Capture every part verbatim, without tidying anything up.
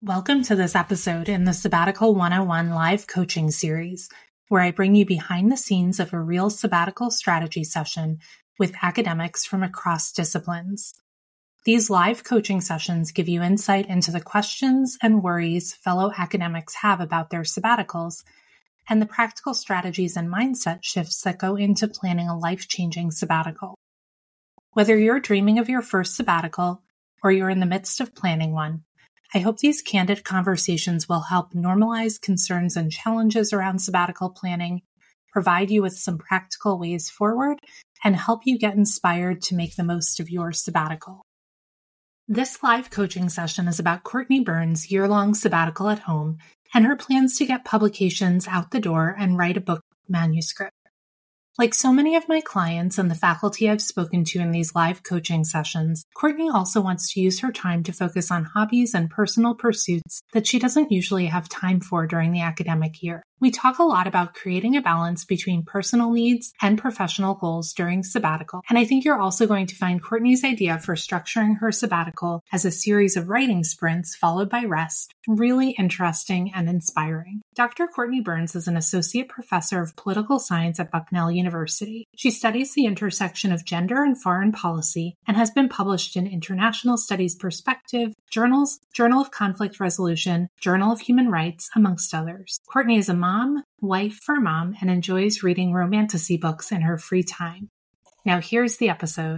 Welcome to this episode in the Sabbatical one oh one live coaching series, where I bring you behind the scenes of a real sabbatical strategy session with academics from across disciplines. These live coaching sessions give you insight into the questions and worries fellow academics have about their sabbaticals and the practical strategies and mindset shifts that go into planning a life-changing sabbatical. Whether you're dreaming of your first sabbatical or you're in the midst of planning one, I hope these candid conversations will help normalize concerns and challenges around sabbatical planning, provide you with some practical ways forward, and help you get inspired to make the most of your sabbatical. This live coaching session is about Courtney Burns' year-long sabbatical at home and her plans to get publications out the door and write a book manuscript. Like so many of my clients and the faculty I've spoken to in these live coaching sessions, Courtney also wants to use her time to focus on hobbies and personal pursuits that she doesn't usually have time for during the academic year. We talk a lot about creating a balance between personal needs and professional goals during sabbatical, and I think you're also going to find Courtney's idea for structuring her sabbatical as a series of writing sprints followed by rest really interesting and inspiring. Doctor Courtney Burns is an associate professor of political science at Bucknell University. She studies the intersection of gender and foreign policy and has been published in International Studies Perspective, Journals, Journal of Conflict Resolution, Journal of Human Rights, amongst others. Courtney is a mom, wife for mom, and enjoys reading romantasy books in her free time. Now here's the episode.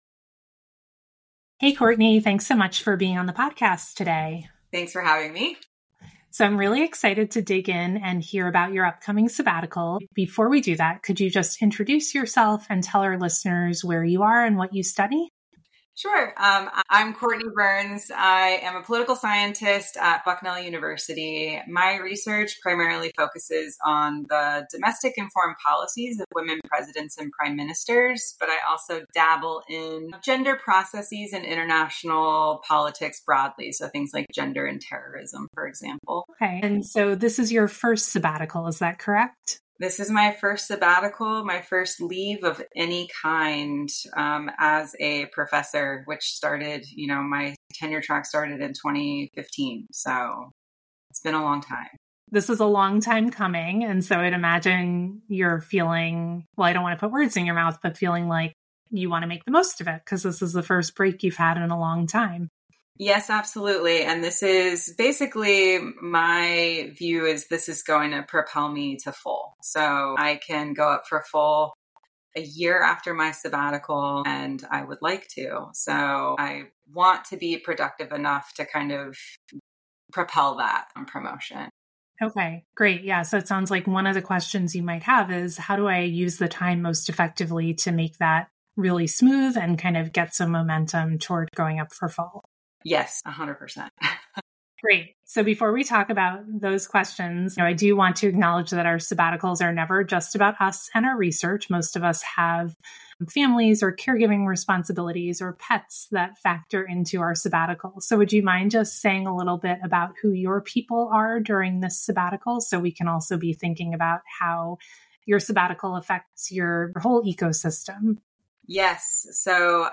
Hey, Courtney, thanks so much for being on the podcast today. Thanks for having me. So I'm really excited to dig in and hear about your upcoming sabbatical. Before we do that, could you just introduce yourself and tell our listeners where you are and what you study? Sure. Um, I'm Courtney Burns. I am a political scientist at Bucknell University. My research primarily focuses on the domestic and foreign policies of women presidents and prime ministers, but I also dabble in gender processes and international politics broadly. So things like gender and terrorism, for example. Okay. And so this is your first sabbatical, is that correct? This is my first sabbatical, my first leave of any kind um, as a professor, which started, you know, my tenure track started in twenty fifteen. So it's been a long time. This is a long time coming. And so I'd imagine you're feeling, well, I don't want to put words in your mouth, but feeling like you want to make the most of it because this is the first break you've had in a long time. Yes, absolutely. And this is basically my view is this is going to propel me to full. So I can go up for full a year after my sabbatical, and I would like to. So I want to be productive enough to kind of propel that on promotion. Okay, great. Yeah. So it sounds like one of the questions you might have is how do I use the time most effectively to make that really smooth and kind of get some momentum toward going up for full? Yes, one hundred percent. Great. So before we talk about those questions, you know, I do want to acknowledge that our sabbaticals are never just about us and our research. Most of us have families or caregiving responsibilities or pets that factor into our sabbatical. So would you mind just saying a little bit about who your people are during this sabbatical so we can also be thinking about how your sabbatical affects your whole ecosystem? Yes. So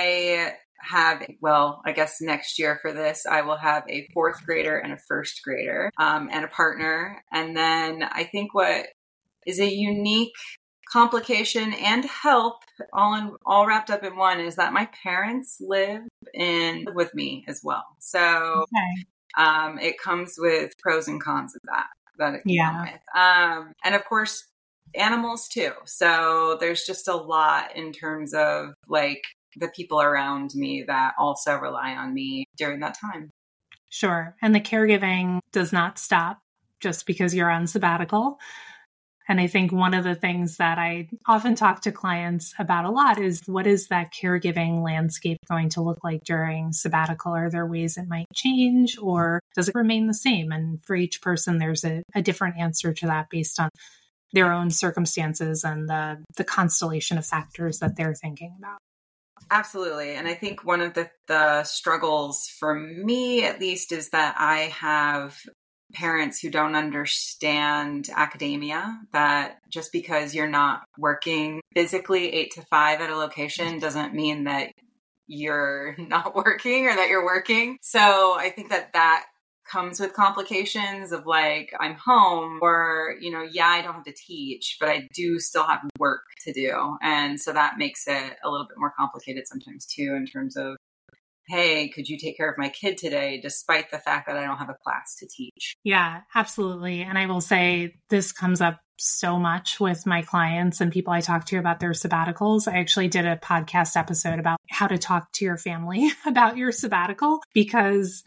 I have, well, I guess next year for this, I will have a fourth grader and a first grader um, and a partner. And then I think what is a unique complication and help all in, all wrapped up in one is that my parents live in with me as well. So okay. um, it comes with pros and cons of that, that it can yeah. come with. Um, and of course, animals too. So there's just a lot in terms of like the people around me that also rely on me during that time. Sure. And the caregiving does not stop just because you're on sabbatical. And I think one of the things that I often talk to clients about a lot is what is that caregiving landscape going to look like during sabbatical? Are there ways it might change or does it remain the same? And for each person, there's a, a different answer to that based on their own circumstances and the, the constellation of factors that they're thinking about. Absolutely. And I think one of the, the struggles for me, at least, is that I have parents who don't understand academia, that just because you're not working physically eight to five at a location doesn't mean that you're not working or that you're working. So I think that that comes with complications of like, I'm home, or, you know, yeah, I don't have to teach, but I do still have work to do. And so that makes it a little bit more complicated sometimes too, in terms of, hey, could you take care of my kid today, despite the fact that I don't have a class to teach? Yeah, absolutely. And I will say this comes up so much with my clients and people I talk to about their sabbaticals. I actually did a podcast episode about how to talk to your family about your sabbatical, because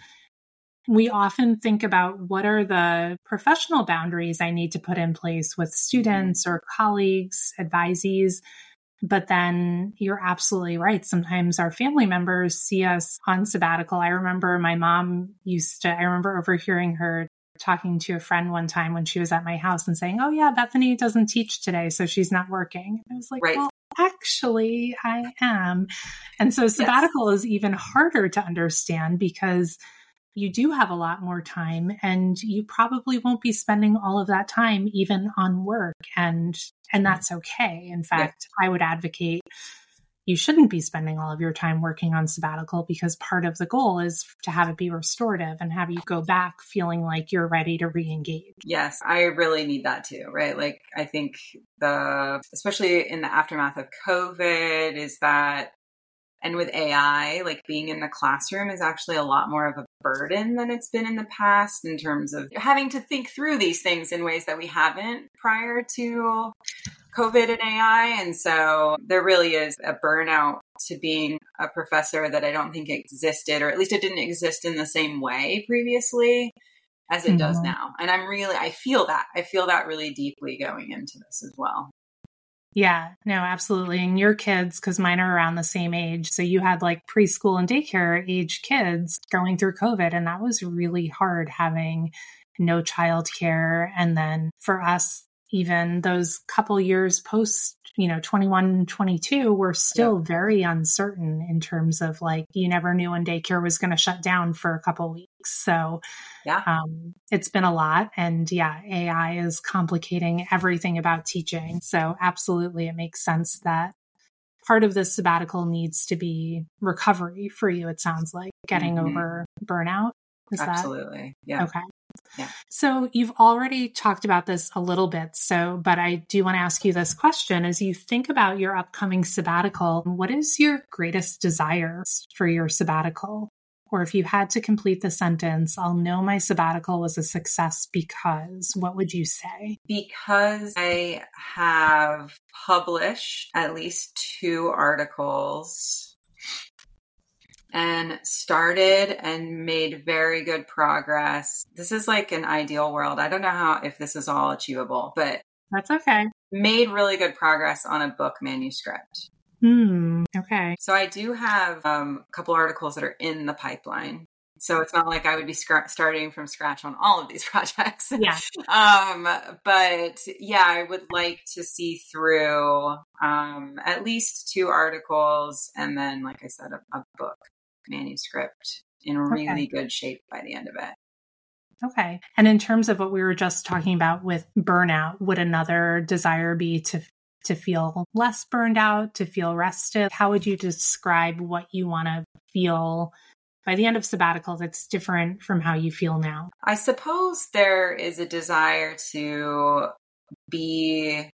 we often think about what are the professional boundaries I need to put in place with students or colleagues, advisees. But then you're absolutely right. Sometimes our family members see us on sabbatical. I remember my mom used to, I remember overhearing her talking to a friend one time when she was at my house and saying, oh yeah, Bethany doesn't teach today, so she's not working. And I was like, right. well, actually I am. And so sabbatical yes. is even harder to understand because you do have a lot more time and you probably won't be spending all of that time even on work. And, and that's okay. In fact, yeah. I would advocate you shouldn't be spending all of your time working on sabbatical, because part of the goal is to have it be restorative and have you go back feeling like you're ready to re-engage. Yes, I really need that too, right? Like, I think the, especially in the aftermath of COVID, is that, and with A I, like being in the classroom is actually a lot more of a burden than it's been in the past, in terms of having to think through these things in ways that we haven't prior to COVID and A I. And so there really is a burnout to being a professor that I don't think existed, or at least it didn't exist in the same way previously as it mm-hmm. does now. And I'm really, I feel that. I feel that really deeply going into this as well. Yeah, no, absolutely. And your kids, because mine are around the same age. So you had like preschool and daycare age kids going through COVID. And that was really hard, having no childcare. And then for us, even those couple years post, you know, twenty-one, twenty-two were still yeah. very uncertain in terms of like, you never knew when daycare was going to shut down for a couple weeks. So yeah, um, it's been a lot. And yeah, A I is complicating everything about teaching. So absolutely, it makes sense that part of this sabbatical needs to be recovery for you. It sounds like getting mm-hmm. over burnout. Is absolutely. that? Yeah. Okay. Yeah. So you've already talked about this a little bit. So, but I do want to ask you this question. As you think about your upcoming sabbatical, what is your greatest desire for your sabbatical? Or if you had to complete the sentence, I'll know my sabbatical was a success because, what would you say? Because I have published at least two articles and started and made very good progress. This is like an ideal world. I don't know how, if this is all achievable, but that's okay. Made really good progress on a book manuscript. Hmm. Okay. So I do have um, a couple articles that are in the pipeline. So it's not like I would be sc- starting from scratch on all of these projects. Yeah. um, but yeah, I would like to see through um, at least two articles, and then, like I said, a, a book manuscript in really okay. good shape by the end of it. Okay. And in terms of what we were just talking about with burnout, would another desire be to to feel less burned out, to feel rested? How would you describe what you want to feel by the end of sabbatical that's different from how you feel now? I suppose there is a desire to be,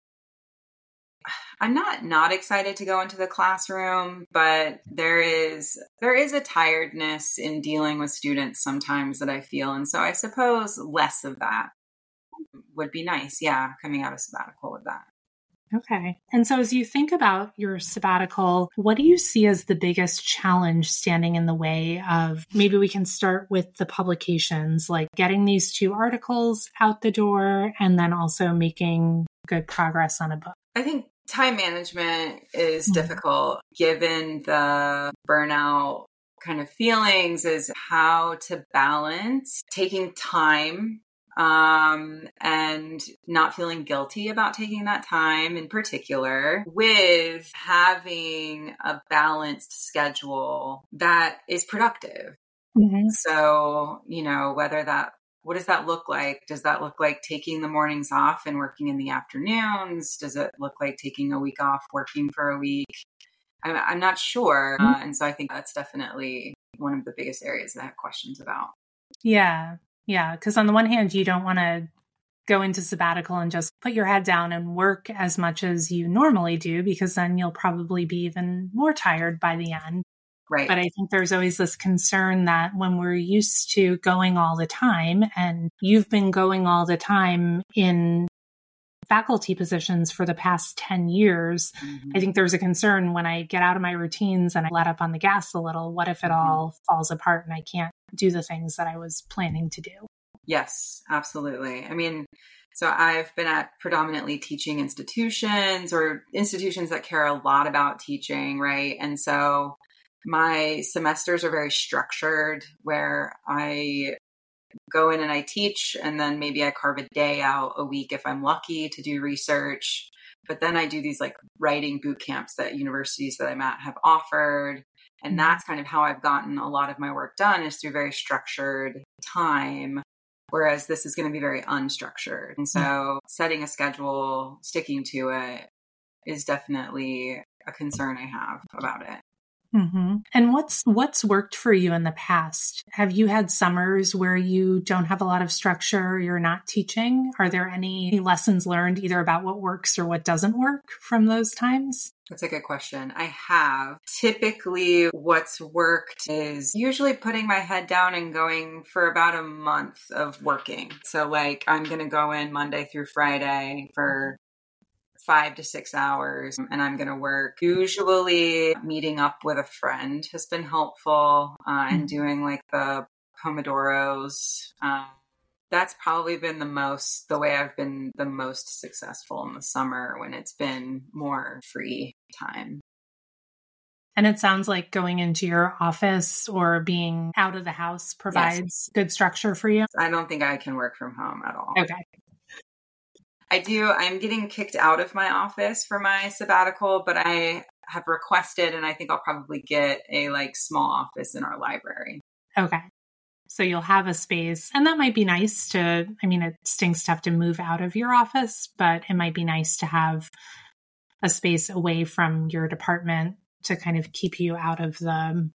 I'm not not excited to go into the classroom, but there is there is a tiredness in dealing with students sometimes that I feel. And so I suppose less of that would be nice. Yeah, coming out of sabbatical with that. Okay. And so as you think about your sabbatical, what do you see as the biggest challenge standing in the way of, maybe we can start with the publications, like getting these two articles out the door and then also making good progress on a book? I think time management is mm-hmm. difficult given the burnout kind of feelings, is how to balance taking time um, and not feeling guilty about taking that time in particular, with having a balanced schedule that is productive. Mm-hmm. So, you know, whether that, what does that look like? Does that look like taking the mornings off and working in the afternoons? Does it look like taking a week off, working for a week? I'm, I'm not sure. Mm-hmm. Uh, and so I think that's definitely one of the biggest areas that I have questions about. Yeah. Yeah. Because on the one hand, you don't want to go into sabbatical and just put your head down and work as much as you normally do, because then you'll probably be even more tired by the end. Right. But I think there's always this concern that when we're used to going all the time, and you've been going all the time in faculty positions for the past ten years, mm-hmm. I think there's a concern when I get out of my routines and I let up on the gas a little, what if it mm-hmm. all falls apart and I can't do the things that I was planning to do? Yes, absolutely. I mean, so I've been at predominantly teaching institutions or institutions that care a lot about teaching, right? And so my semesters are very structured, where I go in and I teach, and then maybe I carve a day out a week if I'm lucky to do research. But then I do these like writing boot camps that universities that I'm at have offered. And that's kind of how I've gotten a lot of my work done, is through very structured time. Whereas this is going to be very unstructured. And so mm-hmm. setting a schedule, sticking to it, is definitely a concern I have about it. Mm-hmm. And what's what's worked for you in the past? Have you had summers where you don't have a lot of structure, you're not teaching? Are there any lessons learned either about what works or what doesn't work from those times? That's a good question. I have. Typically, what's worked is usually putting my head down and going for about a month of working. So like I'm going to go in Monday through Friday for five to six hours and I'm going to work. Usually meeting up with a friend has been helpful uh, and doing like the Pomodoros. Um, that's probably been the most, the way I've been the most successful in the summer, when it's been more free time. And it sounds like going into your office or being out of the house provides yes. good structure for you. I don't think I can work from home at all. Okay. I do. I'm getting kicked out of my office for my sabbatical, but I have requested, and I think I'll probably get a like small office in our library. Okay. So you'll have a space, and that might be nice to, I mean, it stinks to have to move out of your office, but it might be nice to have a space away from your department to kind of keep you out of the,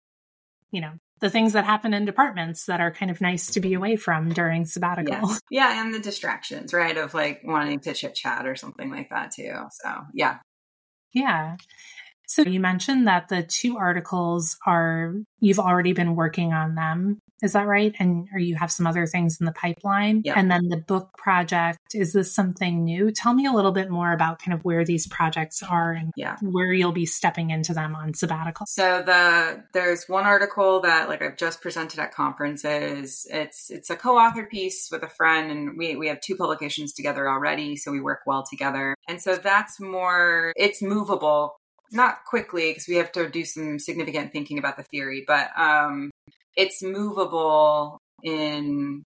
you know, the things that happen in departments that are kind of nice to be away from during sabbatical. Yes. Yeah. And the distractions, right? Of like wanting to chit chat or something like that too. So yeah. Yeah. So you mentioned that the two articles are, you've already been working on them. Is that right? And or you have some other things in the pipeline? Yep. And then the book project, is this something new? Tell me a little bit more about kind of where these projects are and yeah. where you'll be stepping into them on sabbatical. So the there's one article that like I've just presented at conferences. It's it's a co-authored piece with a friend, and we we have two publications together already, so we work well together. And so that's more, it's movable. Not quickly, because we have to do some significant thinking about the theory, but um, it's movable in,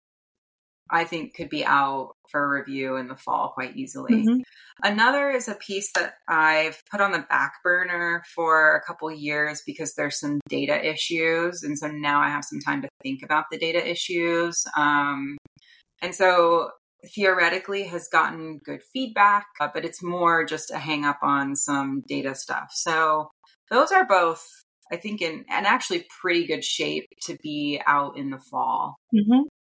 I think, could be out for review in the fall quite easily. Mm-hmm. Another is a piece that I've put on the back burner for a couple years because there's some data issues. And so now I have some time to think about the data issues. Um, and so theoretically has gotten good feedback, uh, but it's more just a hang up on some data stuff. So those are both, I think, in and actually pretty good shape to be out in the fall. Mm-hmm.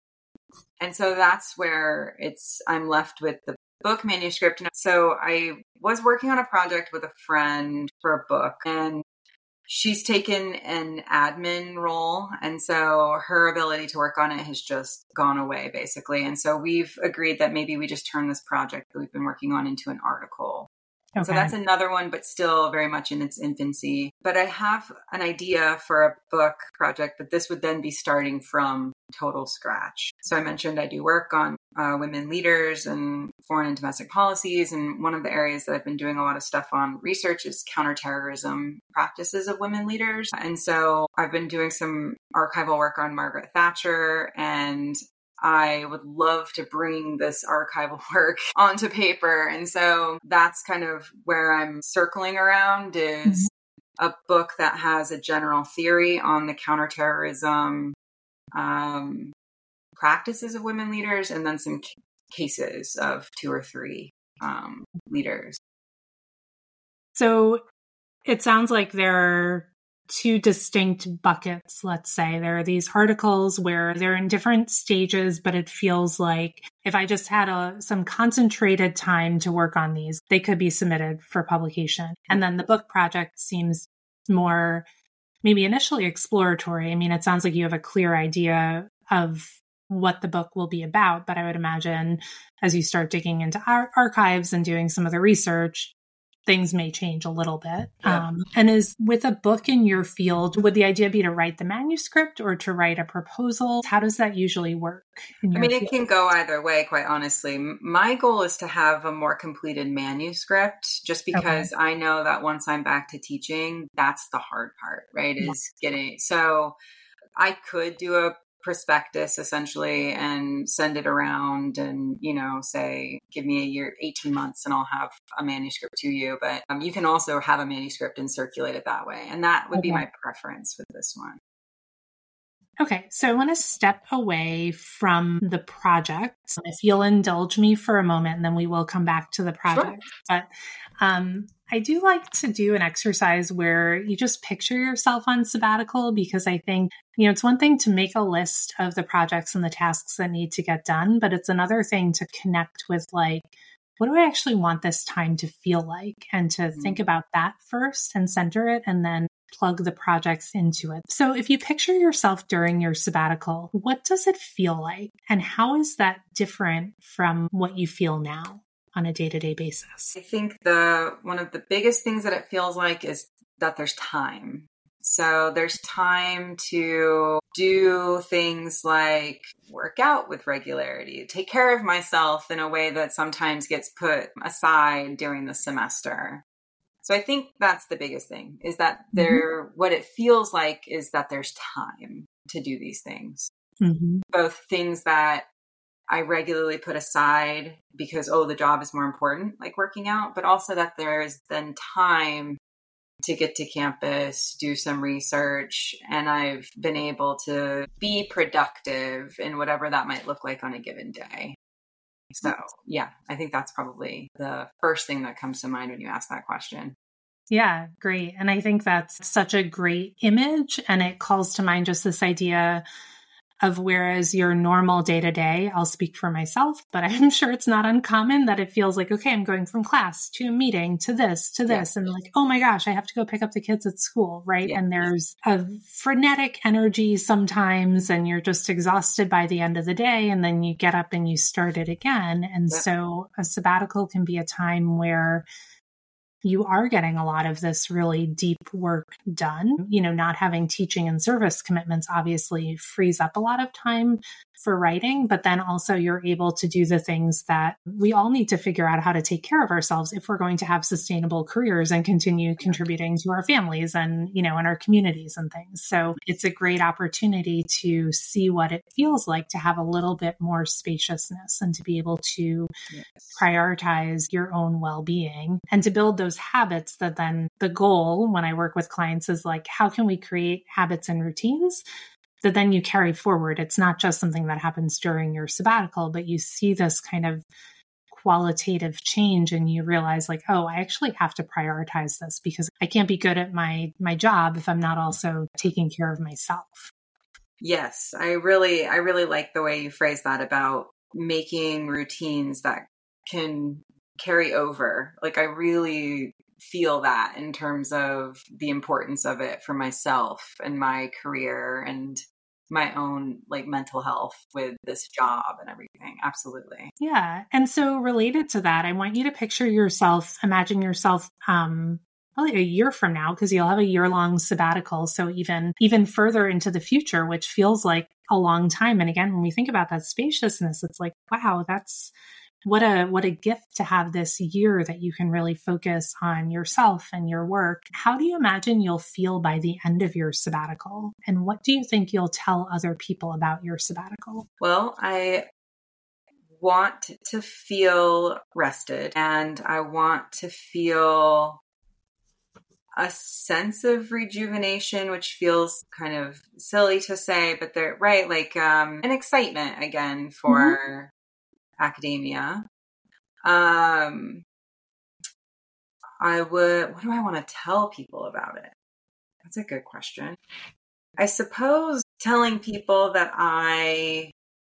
And so that's where it's, I'm left with the book manuscript. So I was working on a project with a friend for a book, and she's taken an admin role, and so her ability to work on it has just gone away, basically. And so we've agreed that maybe we just turn this project that we've been working on into an article. Okay. So that's another one, but still very much in its infancy. But I have an idea for a book project, but this would then be starting from total scratch. So I mentioned I do work on uh, women leaders and foreign and domestic policies. And one of the areas that I've been doing a lot of stuff on research is counterterrorism practices of women leaders. And so I've been doing some archival work on Margaret Thatcher, and I would love to bring this archival work onto paper. And so that's kind of where I'm circling around, is mm-hmm. a book that has a general theory on the counterterrorism um, practices of women leaders, and then some c- cases of two or three um, leaders. So it sounds like there two distinct buckets, let's say. There are these articles where they're in different stages, but it feels like if I just had a, some concentrated time to work on these, they could be submitted for publication. And then the book project seems more maybe initially exploratory. I mean, it sounds like you have a clear idea of what the book will be about, but I would imagine as you start digging into our archives and doing some of the research, things may change a little bit. Yeah. Um, and is with a book in your field, would the idea be to write the manuscript or to write a proposal? How does that usually work? In your I mean, field? it can go either way, quite honestly. My goal is to have a more completed manuscript just because okay. I know that once I'm back to teaching, that's the hard part, right? Yeah. Is getting, so I could do a prospectus essentially and send it around and, you know, say, give me a year, eighteen months and I'll have a manuscript to you. But um, you can also have a manuscript and circulate it that way. And that would okay. be my preference with this one. Okay, so I want to step away from the project. If you'll indulge me for a moment, and then we will come back to the project. Sure. But um, I do like to do an exercise where you just picture yourself on sabbatical, because I think, you know, it's one thing to make a list of the projects and the tasks that need to get done, but it's another thing to connect with, like, what do I actually want this time to feel like? And to mm-hmm. think about that first and center it, and then plug the projects into it. So if you picture yourself during your sabbatical, what does it feel like? And how is that different from what you feel now on a day-to-day basis? I think the one of the biggest things that it feels like is that there's time. So there's time to do things like work out with regularity, take care of myself in a way that sometimes gets put aside during the semester. So I think that's the biggest thing, is that there, mm-hmm. what it feels like is that there's time to do these things. Mm-hmm. Both things that I regularly put aside because, oh, the job is more important, like working out, but also that there's then time to get to campus, do some research, and I've been able to be productive in whatever that might look like on a given day. So yeah, I think that's probably the first thing that comes to mind when you ask that question. Yeah, great. And I think that's such a great image. And it calls to mind just this idea of, whereas your normal day to day, I'll speak for myself, but I'm sure it's not uncommon that it feels like, okay, I'm going from class to a meeting to this, to this. Yeah. And like, oh my gosh, I have to go pick up the kids at school, right? Yeah. And there's a frenetic energy sometimes, and you're just exhausted by the end of the day. And then you get up and you start it again. And yeah. so a sabbatical can be a time where you are getting a lot of this really deep work done. You know, not having teaching and service commitments obviously frees up a lot of time for writing, but then also you're able to do the things that we all need to figure out how to take care of ourselves if we're going to have sustainable careers and continue contributing to our families and, you know, and our communities and things. So it's a great opportunity to see what it feels like to have a little bit more spaciousness and to be able to yes. prioritize your own well-being and to build those habits that then the goal when I work with clients is like, how can we create habits and routines that then you carry forward? It's not just something that happens during your sabbatical, but you see this kind of qualitative change and you realize like, oh, I actually have to prioritize this because I can't be good at my, my job if I'm not also taking care of myself. Yes, I really, I really like the way you phrase that about making routines that can carry over. Like I really feel that in terms of the importance of it for myself and my career and my own like mental health with this job and everything. Absolutely. Yeah. And so related to that, I want you to picture yourself, imagine yourself, um, probably a year from now, because you'll have a year long sabbatical. So even, even further into the future, which feels like a long time. And again, when we think about that spaciousness, it's like, wow, that's, What a what a gift to have this year that you can really focus on yourself and your work. How do you imagine you'll feel by the end of your sabbatical? And what do you think you'll tell other people about your sabbatical? Well, I want to feel rested and I want to feel a sense of rejuvenation, which feels kind of silly to say, but they're right, like um, an excitement again for mm-hmm. academia. Um, I would, what do I want to tell people about it? That's a good question. I suppose telling people that I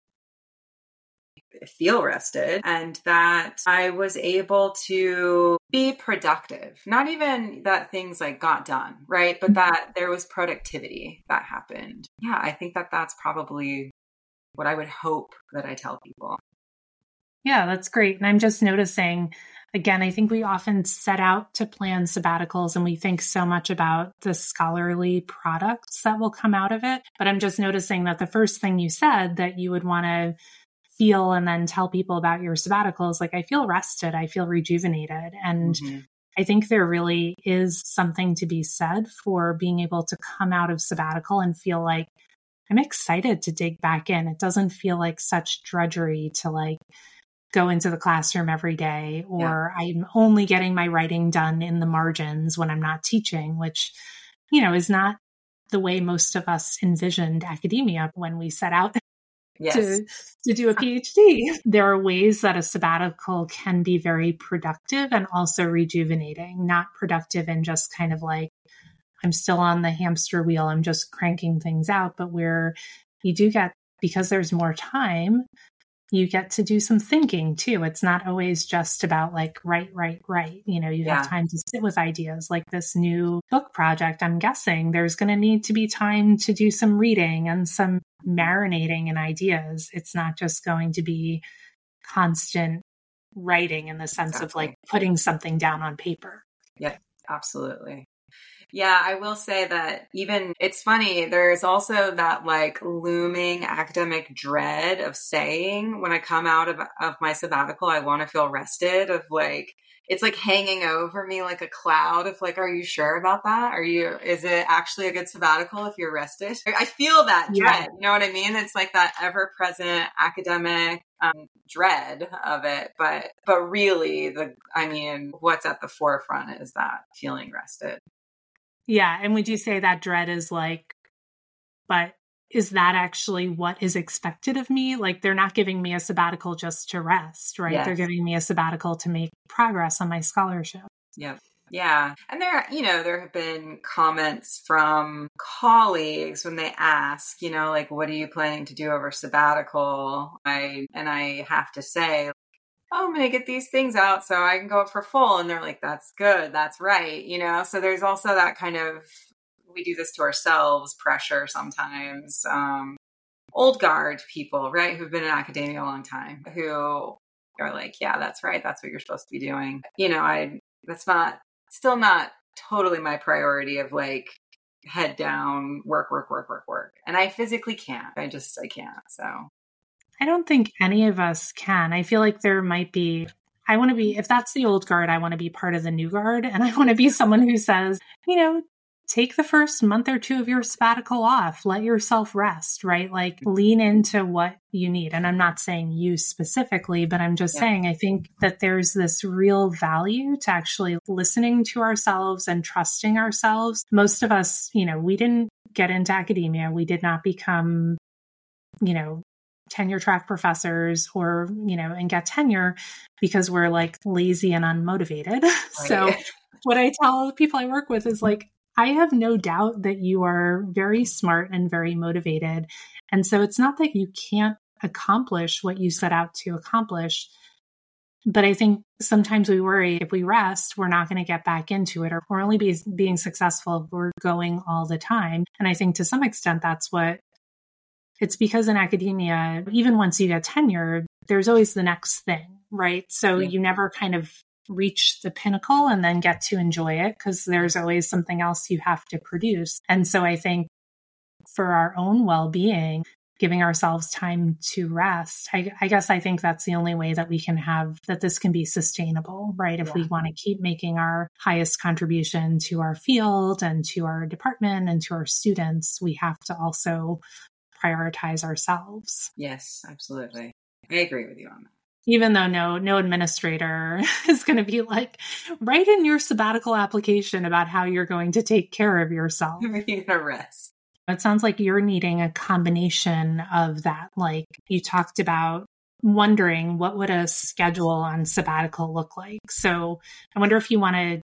feel rested and that I was able to be productive. Not even that things like got done, right? But that there was productivity that happened. Yeah, I think that that's probably what I would hope that I tell people. Yeah, that's great. And I'm just noticing, again, I think we often set out to plan sabbaticals and we think so much about the scholarly products that will come out of it. But I'm just noticing that the first thing you said that you would want to feel and then tell people about your sabbaticals, like, I feel rested, I feel rejuvenated. And mm-hmm. I think there really is something to be said for being able to come out of sabbatical and feel like I'm excited to dig back in. It doesn't feel like such drudgery to like go into the classroom every day, or yeah. I'm only getting my writing done in the margins when I'm not teaching, which, you know, is not the way most of us envisioned academia when we set out yes. to, to do a PhD. There are ways that a sabbatical can be very productive and also rejuvenating, not productive and just kind of like, I'm still on the hamster wheel, I'm just cranking things out, but where you do get, because there's more time, you get to do some thinking too. It's not always just about like, write, write, write. You know, you yeah. have time to sit with ideas like this new book project. I'm guessing there's going to need to be time to do some reading and some marinating in ideas. It's not just going to be constant writing in the sense exactly. of like putting something down on paper. Yeah, absolutely. Yeah, I will say that even, it's funny, there's also that like looming academic dread of saying when I come out of, of my sabbatical, I want to feel rested, of like, it's like hanging over me like a cloud of like, are you sure about that? Are you, is it actually a good sabbatical if you're rested? I feel that dread, yeah. you know what I mean? It's like that ever present academic um, dread of it. But, but really the, I mean, what's at the forefront is that feeling rested. Yeah. And would you say that dread is like, but is that actually what is expected of me? Like they're not giving me a sabbatical just to rest, right? Yes. They're giving me a sabbatical to make progress on my scholarship. Yeah. Yeah. And there, you know, there have been comments from colleagues when they ask, you know, like, what are you planning to do over sabbatical? I, and I have to say, oh, I'm going to get these things out so I can go up for full. And they're like, that's good. That's right. You know, so there's also that kind of, we do this to ourselves pressure sometimes. Um, old guard people, right, who've been in academia a long time, who are like, yeah, that's right. That's what you're supposed to be doing. You know, I, that's not, still not totally my priority of like head down, work, work, work, work, work. And I physically can't. I just, I can't. So. I don't think any of us can. I feel like there might be, I want to be, if that's the old guard, I want to be part of the new guard. And I want to be someone who says, you know, take the first month or two of your sabbatical off, let yourself rest, right? Like lean into what you need. And I'm not saying you specifically, but I'm just yeah. saying, I think that there's this real value to actually listening to ourselves and trusting ourselves. Most of us, you know, we didn't get into academia. We did not become, you know, tenure track professors or, you know, and get tenure because we're like lazy and unmotivated. Right. So what I tell people I work with is like, I have no doubt that you are very smart and very motivated. And so it's not that you can't accomplish what you set out to accomplish. But I think sometimes we worry if we rest, we're not going to get back into it, or we're only be, being successful if we're going all the time. And I think to some extent, that's what it's because in academia, even once you get tenure, there's always the next thing, right? So yeah. you never kind of reach the pinnacle and then get to enjoy it because there's always something else you have to produce. And so I think for our own well-being, giving ourselves time to rest, I, I guess I think that's the only way that we can have, that this can be sustainable, right? If yeah. we want to keep making our highest contribution to our field and to our department and to our students, we have to also prioritize ourselves. Yes, absolutely. I agree with you on that. Even though no no administrator is going to be like, write in your sabbatical application about how you're going to take care of yourself. You're going to rest. It sounds like you're needing a combination of that. Like you talked about wondering what would a schedule on sabbatical look like. So I wonder if you want to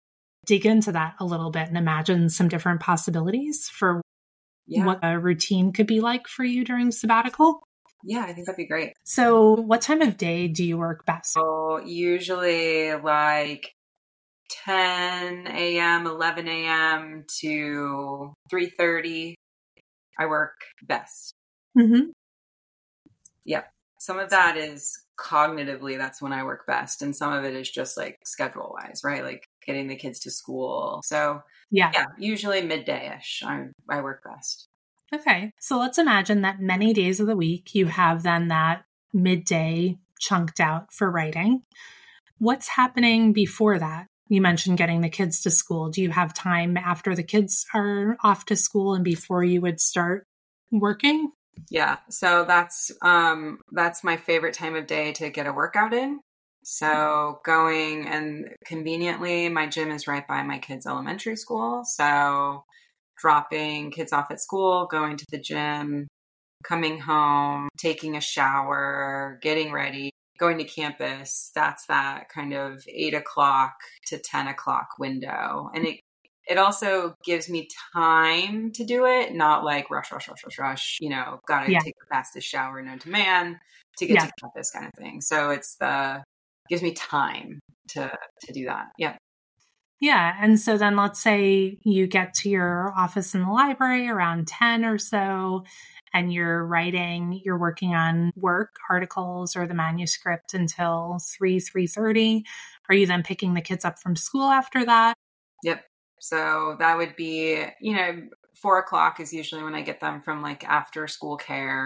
dig into that a little bit and imagine some different possibilities for Yeah. what a routine could be like for you during sabbatical? Yeah, I think that'd be great. So what time of day do you work best? So usually like ten a.m., eleven a.m. to three thirty, I work best. Mm-hmm. Yep. Some of that is cognitively, that's when I work best. And some of it is just like schedule wise, right? Like getting the kids to school. So Yeah. yeah, usually midday-ish, I, I work best. Okay. So let's imagine that many days of the week you have then that midday chunked out for writing. What's happening before that? You mentioned getting the kids to school. Do you have time after the kids are off to school and before you would start working? Yeah. So that's, um, that's my favorite time of day to get a workout in. So going, and conveniently, my gym is right by my kids' elementary school. So dropping kids off at school, going to the gym, coming home, taking a shower, getting ready, going to campus. That's that kind of eight o'clock to ten o'clock window. And it It also gives me time to do it, not like rush, rush, rush, rush, rush, you know, gotta Yeah. take the fastest shower known to man to get Yeah. to campus kind of thing. So it's the, gives me time to, to do that. Yeah. Yeah. And so then let's say you get to your office in the library around ten or so, and you're writing, you're working on work, articles, or the manuscript until three, three thirty. Are you then picking the kids up from school after that? Yep. So that would be, you know, four o'clock is usually when I get them from like after school care.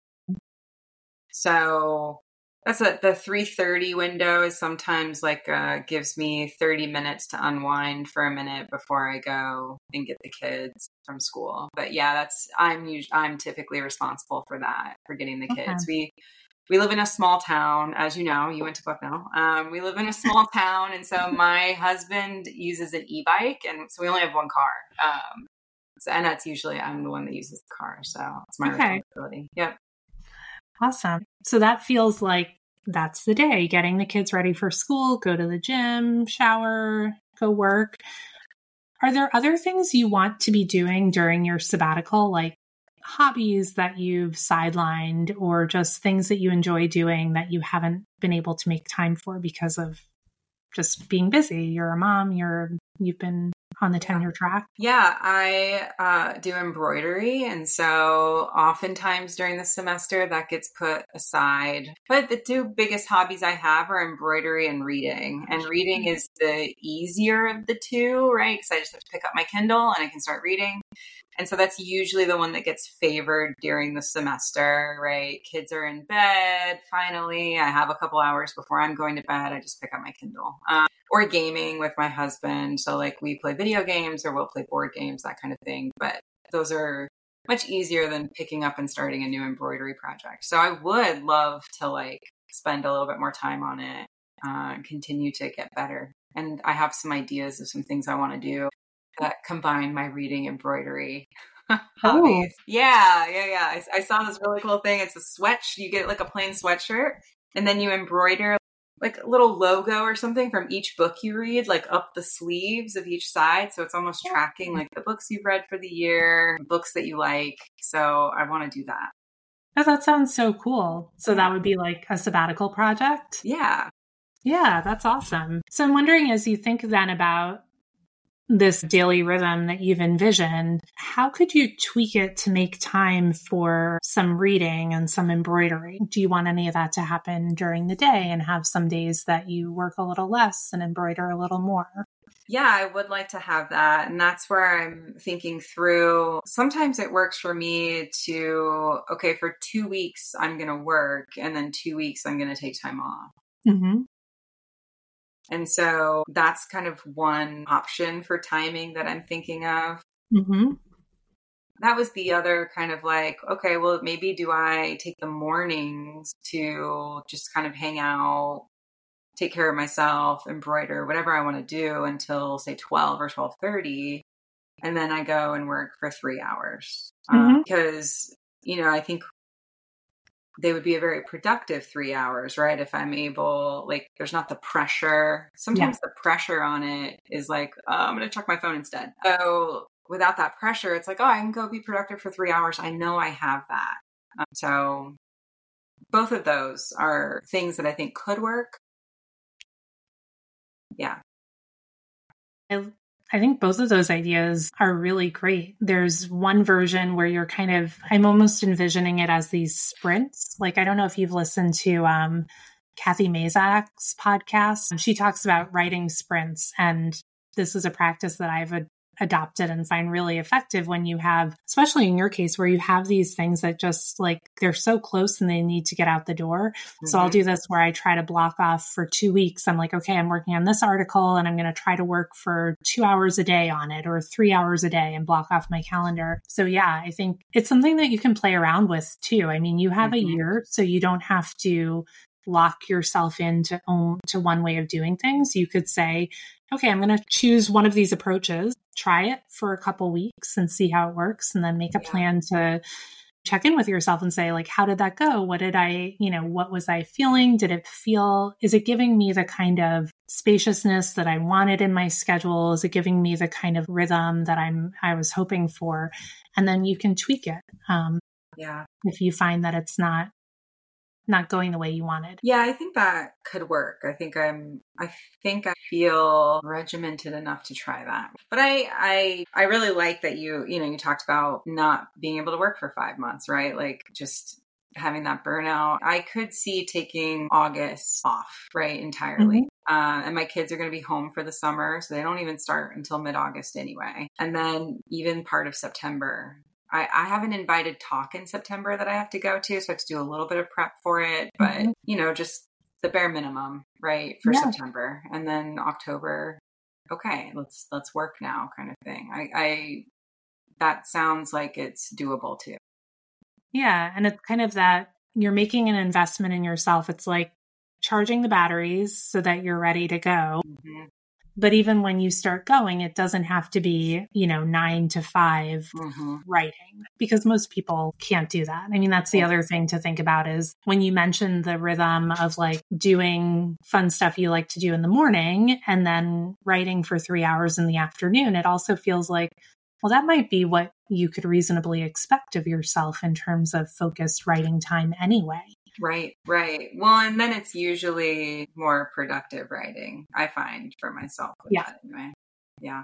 So that's a, the three thirty window is sometimes like, uh, gives me thirty minutes to unwind for a minute before I go and get the kids from school. But yeah, that's, I'm usually, I'm typically responsible for that, for getting the kids. Okay. We, we live in a small town, as you know, you went to Bucknell. Um, we live in a small town. And so my husband uses an e-bike, and so we only have one car. Um, so, and that's usually, I'm the one that uses the car. So it's my Okay. responsibility. Yep. Awesome. So that feels like that's the day, getting the kids ready for school, go to the gym, shower, go work. Are there other things you want to be doing during your sabbatical, like hobbies that you've sidelined or just things that you enjoy doing that you haven't been able to make time for because of just being busy? You're a mom, you're, you've been on the tenure track. Yeah, I uh, do embroidery. And so oftentimes during the semester that gets put aside. But the two biggest hobbies I have are embroidery and reading. And reading is the easier of the two, right? Because I just have to pick up my Kindle and I can start reading. And so that's usually the one that gets favored during the semester, right? Kids are in bed. Finally, I have a couple hours before I'm going to bed. I just pick up my Kindle. Um, or gaming with my husband. So like we play video games or we'll play board games, that kind of thing. But those are much easier than picking up and starting a new embroidery project. So I would love to like spend a little bit more time on it, uh, continue to get better. And I have some ideas of some things I want to do that combine my reading embroidery hobbies. Oh. Yeah, yeah, yeah. I, I saw this really cool thing. It's a sweat. You get like a plain sweatshirt and then you embroider like a little logo or something from each book you read, like up the sleeves of each side. So it's almost tracking like the books you've read for the year, books that you like. So I want to do that. Oh, that sounds so cool. So yeah. That would be like a sabbatical project? Yeah. Yeah, that's awesome. So I'm wondering, as you think then about this daily rhythm that you've envisioned, how could you tweak it to make time for some reading and some embroidery? Do you want any of that to happen during the day and have some days that you work a little less and embroider a little more? Yeah, I would like to have that. And that's where I'm thinking through. Sometimes it works for me to, okay, for two weeks, I'm going to work. And then two weeks, I'm going to take time off. Mm-hmm. And so that's kind of one option for timing that I'm thinking of. Mm-hmm. That was the other kind of like, okay, well, maybe do I take the mornings to just kind of hang out, take care of myself, embroider, whatever I want to do until say twelve or twelve thirty. And then I go and work for three hours. Mm-hmm. Um, because, you know, I think they would be a very productive three hours, right? If I'm able, like, there's not the pressure. Sometimes Yeah. the pressure on it is like, oh, I'm going to check my phone instead. So without that pressure, it's like, oh, I can go be productive for three hours. I know I have that. Um, so both of those are things that I think could work. Yeah. I, I think both of those ideas are really great. There's one version where you're kind of, I'm almost envisioning it as these sprints. Like, I don't know if you've listened to um, Kathy Mazak's podcast. She talks about writing sprints, and this is a practice that I've ad- adopted and find really effective when you have, especially in your case, where you have these things that just like, they're so close and they need to get out the door. Mm-hmm. So I'll do this where I try to block off for two weeks. I'm like, okay, I'm working on this article and I'm going to try to work for two hours a day on it or three hours a day and block off my calendar. So yeah, I think it's something that you can play around with too. I mean, you have mm-hmm. a year, so you don't have to lock yourself into own, to one way of doing things. You could say, okay, I'm going to choose one of these approaches, try it for a couple weeks and see how it works, and then make a yeah. plan to check in with yourself and say, like, how did that go? What did I, you know, what was I feeling? Did it feel, is it giving me the kind of spaciousness that I wanted in my schedule? Is it giving me the kind of rhythm that I'm, I was hoping for? And then you can tweak it. Um, yeah. If you find that it's not, not going the way you wanted. Yeah, I think that could work. I think I'm, I think I feel regimented enough to try that. But I, I, I really like that you, you know, you talked about not being able to work for five months, right? Like just having that burnout. I could see taking August off, right? Entirely. Mm-hmm. Uh, and my kids are going to be home for the summer, so they don't even start until mid-August anyway. And then even part of September. I, I have an invited talk in September that I have to go to, so I have to do a little bit of prep for it, but mm-hmm. you know, just the bare minimum, right, for yeah. September, and then October. Okay, let's let's work now, kind of thing. I, I that sounds like it's doable too. Yeah, and it's kind of that you're making an investment in yourself. It's like charging the batteries so that you're ready to go. Mm-hmm. But even when you start going, it doesn't have to be, you know, nine to five mm-hmm. writing, because most people can't do that. I mean, that's the other thing to think about is when you mentioned the rhythm of like doing fun stuff you like to do in the morning and then writing for three hours in the afternoon, it also feels like, well, that might be what you could reasonably expect of yourself in terms of focused writing time anyway. Right, right. Well, and then it's usually more productive writing, I find, for myself with yeah. that anyway. Yeah.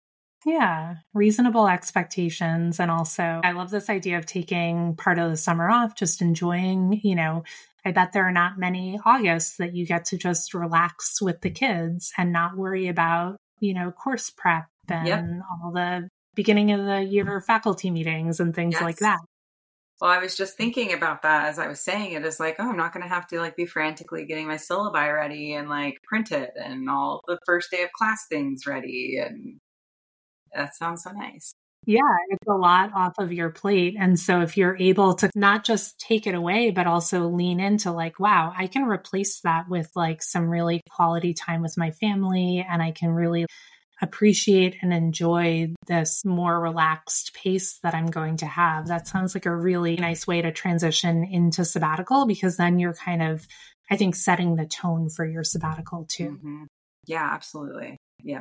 Yeah. Reasonable expectations. And also, I love this idea of taking part of the summer off, just enjoying, you know, I bet there are not many Augusts that you get to just relax with the kids and not worry about, you know, course prep and yep. all the beginning of the year faculty meetings and things yes. like that. Well, I was just thinking about that as I was saying it. Is like, oh, I'm not going to have to like be frantically getting my syllabi ready and like print it and all the first day of class things ready. And that sounds so nice. Yeah, it's a lot off of your plate. And so if you're able to not just take it away, but also lean into like, wow, I can replace that with like some really quality time with my family, and I can really appreciate and enjoy this more relaxed pace that I'm going to have. That sounds like a really nice way to transition into sabbatical, because then you're kind of, I think, setting the tone for your sabbatical too. Mm-hmm. Yeah, absolutely. Yeah.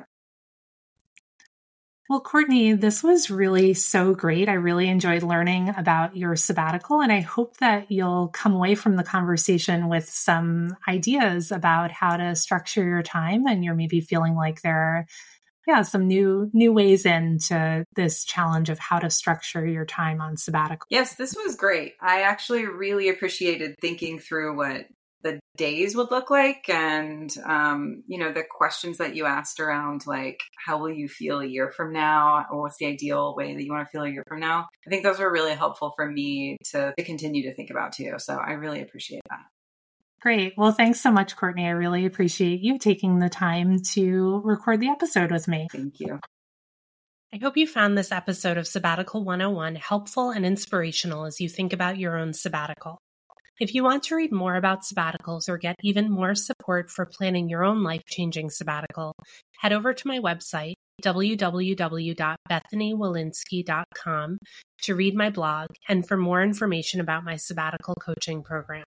Well, Courtney, this was really so great. I really enjoyed learning about your sabbatical, and I hope that you'll come away from the conversation with some ideas about how to structure your time, and you're maybe feeling like there are Yeah, some new new ways into this challenge of how to structure your time on sabbatical. Yes, this was great. I actually really appreciated thinking through what the days would look like, and um, you know, the questions that you asked around like, how will you feel a year from now, or what's the ideal way that you want to feel a year from now? I think those were really helpful for me to, to continue to think about too. So I really appreciate that. Great. Well, thanks so much, Courtney. I really appreciate you taking the time to record the episode with me. Thank you. I hope you found this episode of Sabbatical one oh one helpful and inspirational as you think about your own sabbatical. If you want to read more about sabbaticals or get even more support for planning your own life-changing sabbatical, head over to my website, w w w dot bethany walensky dot com to read my blog and for more information about my sabbatical coaching program.